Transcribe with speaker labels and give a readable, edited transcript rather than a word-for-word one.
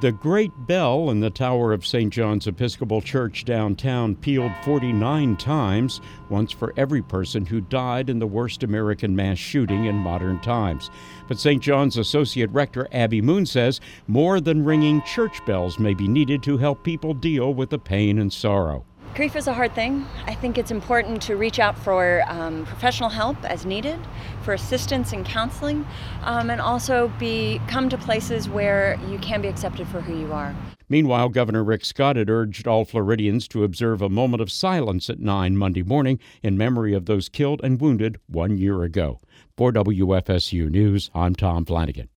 Speaker 1: The great bell in the tower of St. John's Episcopal Church downtown pealed 49 times, once for every person who died in the worst American mass shooting in modern times. But St. John's Associate Rector Abby Moon says more than ringing church bells may be needed to help people deal with the pain and sorrow.
Speaker 2: Grief is a hard thing. I think it's important to reach out for professional help as needed, for assistance and counseling, and also come to places where you can be accepted for who you are.
Speaker 1: Meanwhile, Governor Rick Scott had urged all Floridians to observe a moment of silence at 9 Monday morning in memory of those killed and wounded 1 year ago. For WFSU News, I'm Tom Flanagan.